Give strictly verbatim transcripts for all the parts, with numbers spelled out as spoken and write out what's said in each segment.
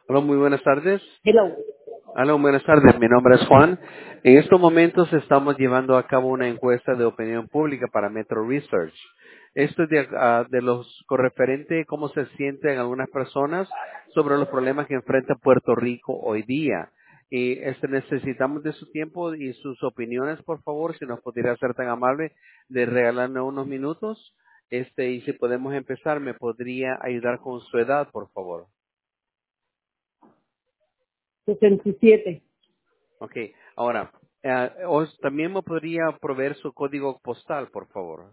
Hola, muy buenas tardes. Hello. Hola, buenas tardes. Mi nombre es Juan. En estos momentos estamos llevando a cabo una encuesta de opinión pública para Metro Research. Esto es de, ah, de los con referente a cómo se sienten algunas personas sobre los problemas que enfrenta Puerto Rico hoy día. Y este, necesitamos de su tiempo y sus opiniones, por favor, si nos pudiera ser tan amable de regalarnos unos minutos. Este, y si podemos empezar, me podría ayudar con su edad, por favor. sesenta y siete. Ok, ahora, eh, os- también me podría proveer su código postal, por favor.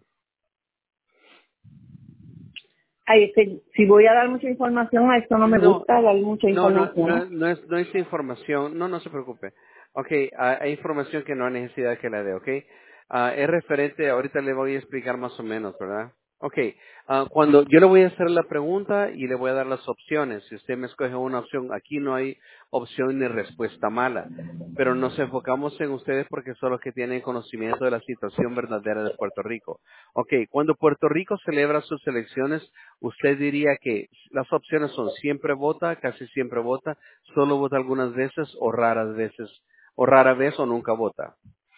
Ay, este, si voy a dar mucha información, a esto no me No, gusta dar mucha no, no, información. no, no es, no es información, no, no se preocupe. Ok, ah, hay información que no hay necesidad que la dé, ok. Ah, es referente, ahorita le voy a explicar más o menos, ¿verdad? Ok, ah, cuando yo le voy a hacer la pregunta y le voy a dar las opciones, si usted me escoge una opción, aquí no hay opción ni respuesta mala, pero nos enfocamos en ustedes porque son los que tienen conocimiento de la situación verdadera de Puerto Rico. Ok, cuando Puerto Rico celebra sus elecciones, usted diría que las opciones son siempre vota, casi siempre vota, solo vota algunas veces o raras veces, o rara vez o nunca vota.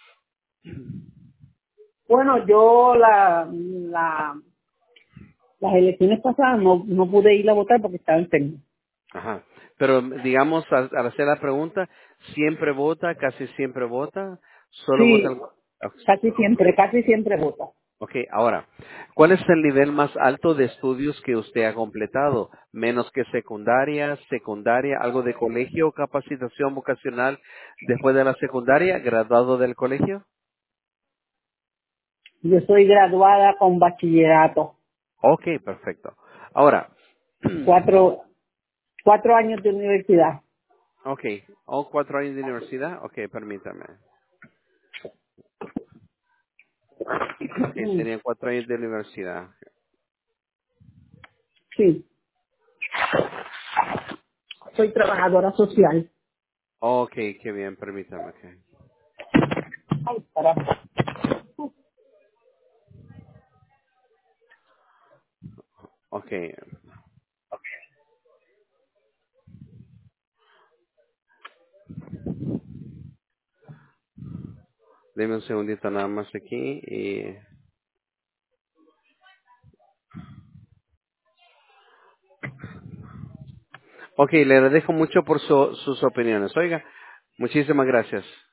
Bueno, yo la, la, las elecciones pasadas no, no pude ir a votar porque estaba enfermo. Ajá. Pero digamos, al, al hacer la pregunta, siempre vota, casi siempre vota, solo vota. Sí, algu- casi siempre, casi siempre vota. Ok, ahora, ¿cuál es el nivel más alto de estudios que usted ha completado? ¿Menos que secundaria, secundaria, algo de colegio, capacitación vocacional después de la secundaria, graduado del colegio? Yo soy graduada con bachillerato, Ok, perfecto. Ahora, cuatro, cuatro años de universidad. ok, ¿o cuatro años de universidad? Ok, permítame. Ok, Mm, serían cuatro años de universidad. sí, soy trabajadora social. Ok, qué bien, permítame. Ok, Ay, caramba. okay. Deme un segundito nada más aquí. Y... Ok, le agradezco mucho por su- sus opiniones. Oiga, muchísimas gracias.